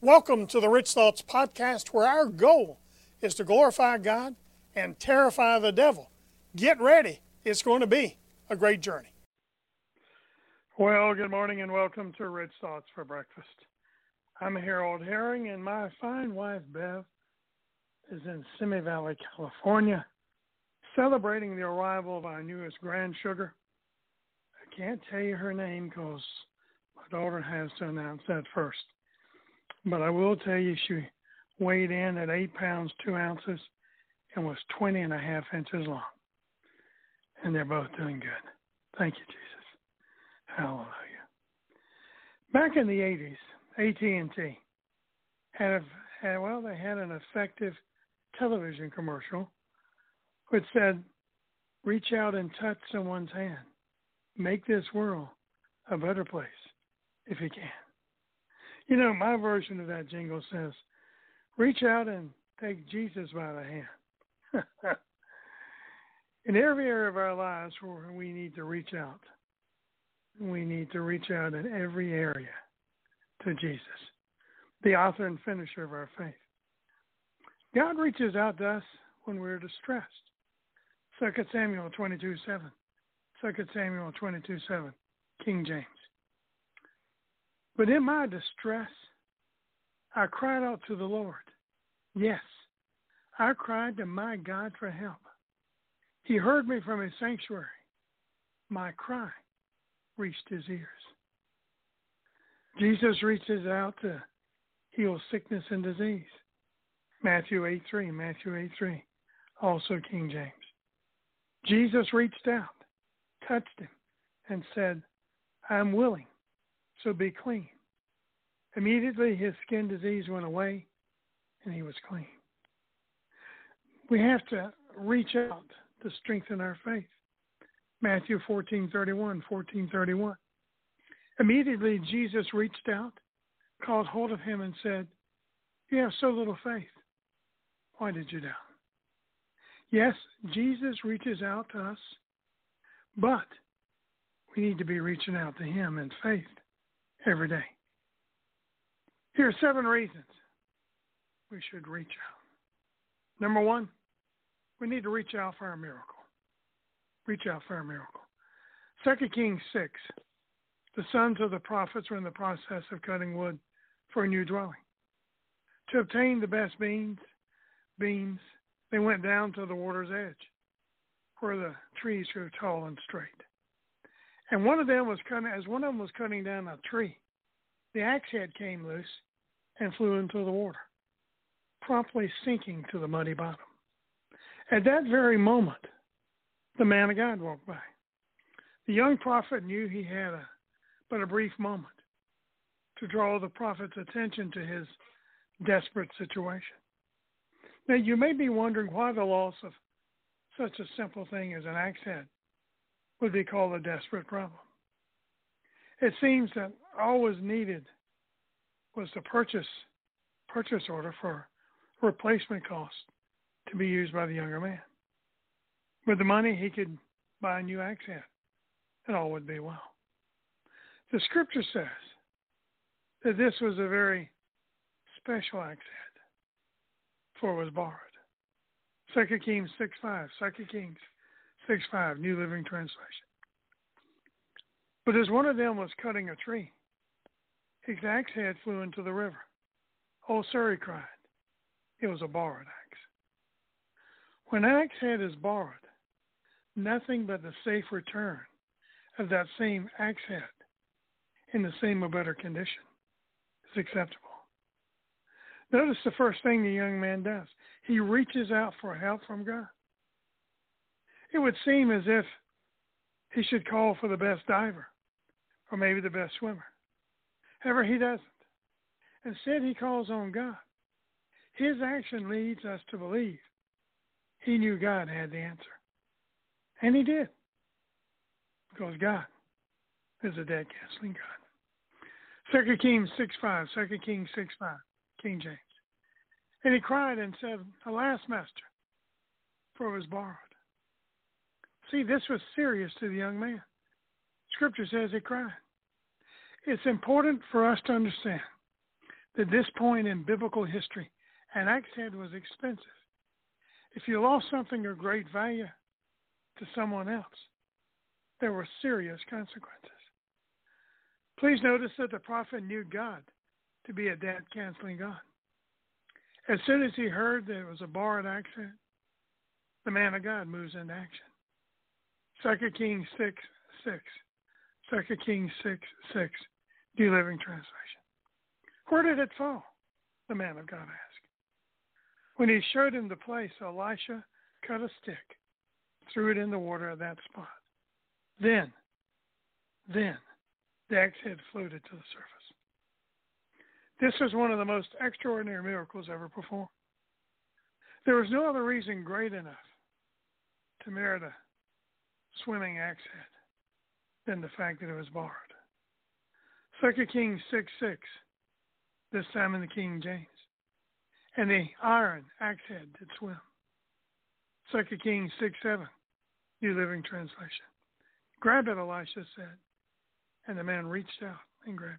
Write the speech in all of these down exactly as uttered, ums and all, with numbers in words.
Welcome to the Rich Thoughts Podcast, where our goal is to glorify God and terrify the devil. Get ready. It's going to be a great journey. Well, good morning and welcome to Rich Thoughts for Breakfast. I'm Harold Herring, and my fine wife, Bev, is in Simi Valley, California, celebrating the arrival of our newest grandsugar. I can't tell you her name because my daughter has to announce that first. But I will tell you she weighed in at eight pounds, two ounces, and was twenty and a half inches long. And they're both doing good. Thank you, Jesus. Hallelujah. Back in the eighties, A T and T had, a, had, well, they had an effective television commercial which said, reach out and touch someone's hand. Make this world a better place if you can. You know, my version of that jingle says, reach out and take Jesus by the hand. In every area of our lives where we need to reach out, we need to reach out in every area to Jesus, the author and finisher of our faith. God reaches out to us when we're distressed. Second Samuel twenty-two seven. Second Samuel twenty-two seven, King James. But in my distress, I cried out to the Lord. Yes, I cried to my God for help. He heard me from his sanctuary. My cry reached his ears. Jesus reaches out to heal sickness and disease. Matthew eight three, Matthew eight three, also King James. Jesus reached out, touched him, and said, I'm willing. So be clean. Immediately his skin disease went away and he was clean. We have to reach out to strengthen our faith. Matthew fourteen thirty-one, fourteen thirty-one. Immediately Jesus reached out, caught hold of him and said, you have so little faith. Why did you doubt? Yes, Jesus reaches out to us, but we need to be reaching out to him in faith every day. Here are seven reasons we should reach out. Number one, we need to reach out for our miracle. Reach out for our miracle. Second Kings six, the sons of the prophets were in the process of cutting wood for a new dwelling. To obtain the best beams, beams, they went down to the water's edge, where the trees grew tall and straight. And one of them was cutting, as one of them was cutting down a tree, the axe head came loose and flew into the water, promptly sinking to the muddy bottom. At that very moment, the man of God walked by. The young prophet knew he had a, but a brief moment to draw the prophet's attention to his desperate situation. Now, you may be wondering why the loss of such a simple thing as an axe head would be called a desperate problem. It seems that all was needed was the purchase purchase order for replacement cost to be used by the younger man. With the money, he could buy a new axe head, and all would be well. The scripture says that this was a very special axe head, for it was borrowed. Second Kings six five, Second Kings six five, New Living Translation. But as one of them was cutting a tree, his axe head flew into the river. Oh, sir, he cried. It was a borrowed axe. When an axe head is borrowed, nothing but the safe return of that same axe head in the same or better condition is acceptable. Notice the first thing the young man does. He reaches out for help from God. It would seem as if he should call for the best diver or maybe the best swimmer. However, he doesn't. Instead, he calls on God. His action leads us to believe he knew God had the answer. And he did. Because God is a dead canceling God. Second Kings six five, Second Kings six five, King James. And he cried and said, alas, master, for it was borrowed. See, this was serious to the young man. Scripture says he cried. It's important for us to understand At this point in biblical history, an axe head was expensive. If you lost something of great value to someone else, there were serious consequences. Please notice that the prophet knew God to be a debt-canceling God. As soon as he heard that it was a borrowed axe head, the man of God moves into action. Second Kings six six. Second Kings six six. New Living Translation. Where did it fall? The man of God asked. When he showed him the place, Elisha cut a stick, threw it in the water at that spot. Then, then, the axe head floated to the surface. This was one of the most extraordinary miracles ever performed. There was no other reason great enough to merit a swimming axe head than the fact that it was borrowed. Second Kings six six, this time in the King James. And the iron axe head did swim. Second Kings six seven, New Living Translation. Grab it, Elisha said, and the man reached out and grabbed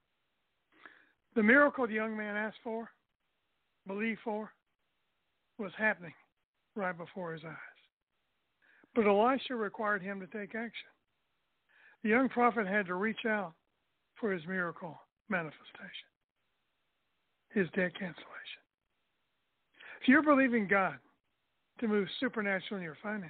it. The miracle the young man asked for, believed for, was happening right before his eyes. But Elisha required him to take action. The young prophet had to reach out for his miracle manifestation, his debt cancellation. If you're believing God to move supernaturally in your finances,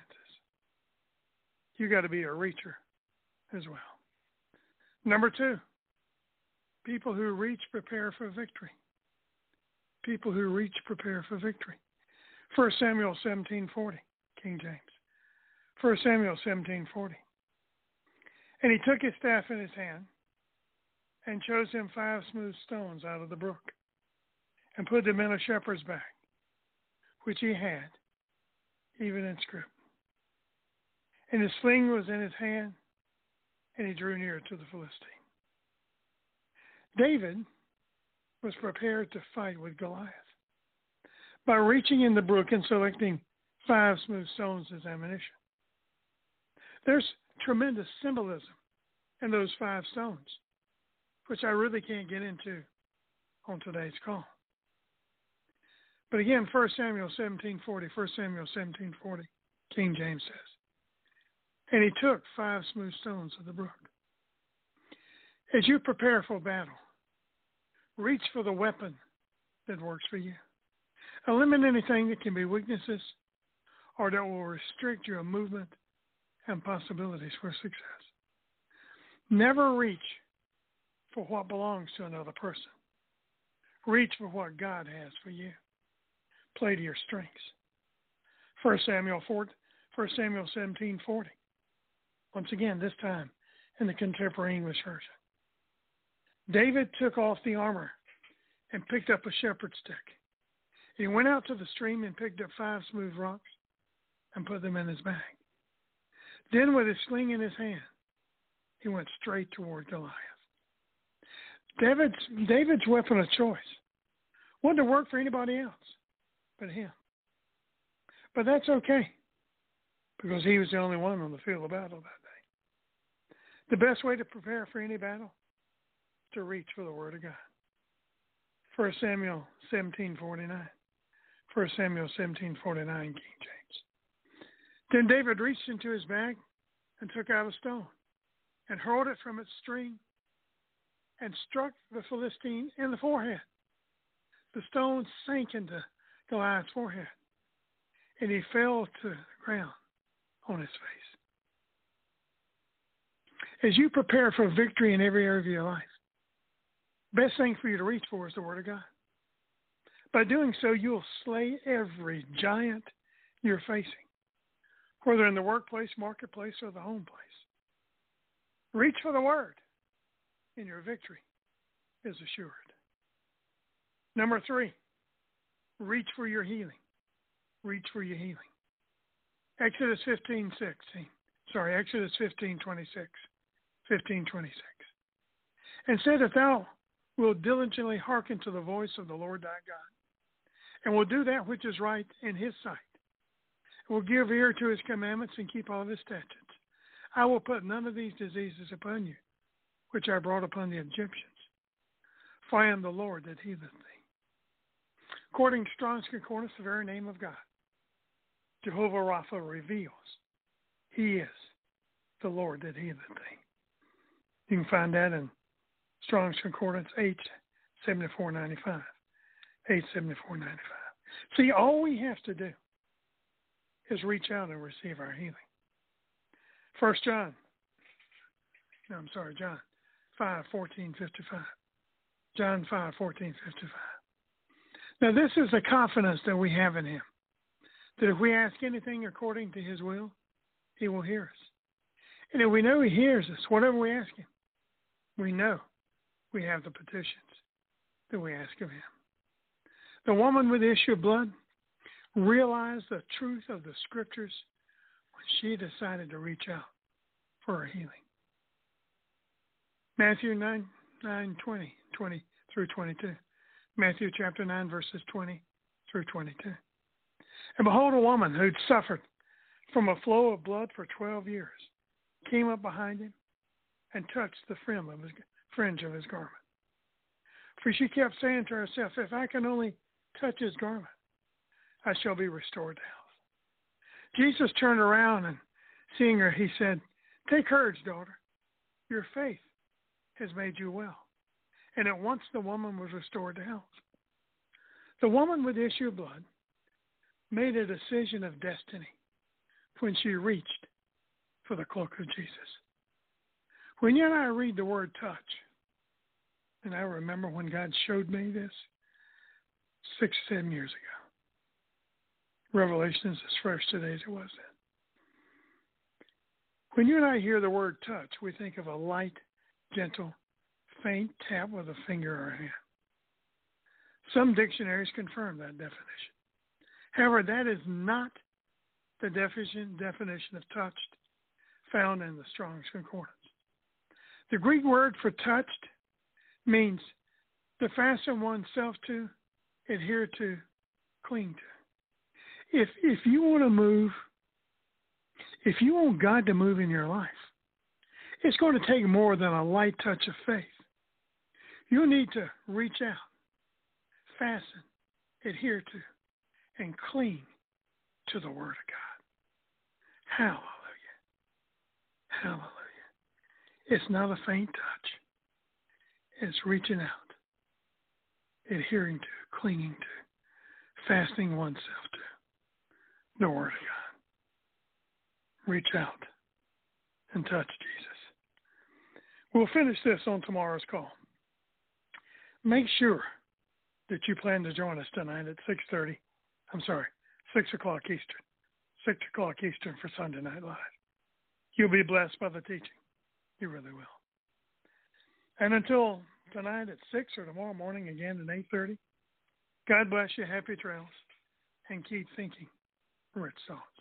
you got to be a reacher as well. Number two, people who reach prepare for victory. People who reach prepare for victory. First Samuel seventeen forty, King James. First Samuel seventeen forty. And he took his staff in his hand and chose him five smooth stones out of the brook and put them in a shepherd's bag, which he had, even in script. And his sling was in his hand, and he drew near to the Philistine. David was prepared to fight with Goliath by reaching in the brook and selecting five smooth stones as ammunition. There's tremendous symbolism in those five stones, which I really can't get into on today's call. But again, First Samuel seventeen forty, First Samuel seventeen forty, King James says, and he took five smooth stones of the brook. As you prepare for battle, reach for the weapon that works for you. Eliminate anything that can be weaknesses or that will restrict your movement and possibilities for success. Never reach for what belongs to another person. Reach for what God has for you. Play to your strengths. First Samuel four, First Samuel seventeen forty. Once again, this time in the Contemporary English Version. David took off the armor and picked up a shepherd's stick. He went out to the stream and picked up five smooth rocks and put them in his bag. Then with his sling in his hand, he went straight toward Goliath. David's, David's weapon of choice wasn't to work for anybody else but him. But that's okay, because he was the only one on the field of battle that day. The best way to prepare for any battle is to reach for the Word of God. First Samuel seventeen forty-nine. First Samuel seventeen forty-nine, King James. Then David reached into his bag and took out a stone and hurled it from its string and struck the Philistine in the forehead. The stone sank into Goliath's forehead, and he fell to the ground on his face. As you prepare for victory in every area of your life, best thing for you to reach for is the Word of God. By doing so, you'll slay every giant you're facing, whether in the workplace, marketplace, or the home place. Reach for the Word, and your victory is assured. Number three, reach for your healing. Reach for your healing. Exodus fifteen sixteen. Sorry, Exodus fifteen twenty-six. fifteen twenty-six. And said, if thou wilt diligently hearken to the voice of the Lord thy God, and will do that which is right in his sight, and will give ear to his commandments and keep all his statutes, I will put none of these diseases upon you, which I brought upon the Egyptians. For I am the Lord that healeth thee. According to Strong's Concordance, the very name of God, Jehovah Rapha, reveals he is the Lord that healeth thee. You can find that in Strong's Concordance H seventy-four ninety-five. H seventy-four ninety-five. See, all we have to do is reach out and receive our healing. First John, no, I'm sorry, John five fourteen fifty-five. John five fourteen fifty-five. Now, this is the confidence that we have in him, that if we ask anything according to his will, he will hear us. And if we know he hears us, whatever we ask him, we know we have the petitions that we ask of him. The woman with the issue of blood realized the truth of the scriptures when she decided to reach out for her healing. Matthew nine, nine, twenty, twenty through twenty-two. Matthew chapter nine, verses twenty through twenty-two. And behold, a woman who'd suffered from a flow of blood for twelve years came up behind him and touched the fringe of his, fringe of his garment. For she kept saying to herself, if I can only touch his garment, I shall be restored to health. Jesus turned around and seeing her, he said, take courage, daughter. Your faith has made you well. And at once the woman was restored to health. The woman with the issue of blood made a decision of destiny when she reached for the cloak of Jesus. When you and I read the word touch, and I remember when God showed me this six, seven years ago. Revelation is as fresh today as it was then. When you and I hear the word touch, we think of a light, gentle, faint tap with a finger or a hand. Some dictionaries confirm that definition. However, that is not the definition, definition of touched found in the Strong's Concordance. The Greek word for touched means to fasten oneself to, adhere to, cling to. If if you want to move, if you want God to move in your life, it's going to take more than a light touch of faith. You need to reach out, fasten, adhere to, and cling to the Word of God. Hallelujah. Hallelujah. It's not a faint touch. It's reaching out, adhering to, clinging to, fastening oneself to the Word of God. Reach out and touch Jesus. We'll finish this on tomorrow's call. Make sure that you plan to join us tonight at six thirty. I'm sorry, six o'clock Eastern. six o'clock Eastern for Sunday Night Live. You'll be blessed by the teaching. You really will. And until tonight at six or tomorrow morning again at eight thirty, God bless you, happy trails, and keep thinking rich thoughts.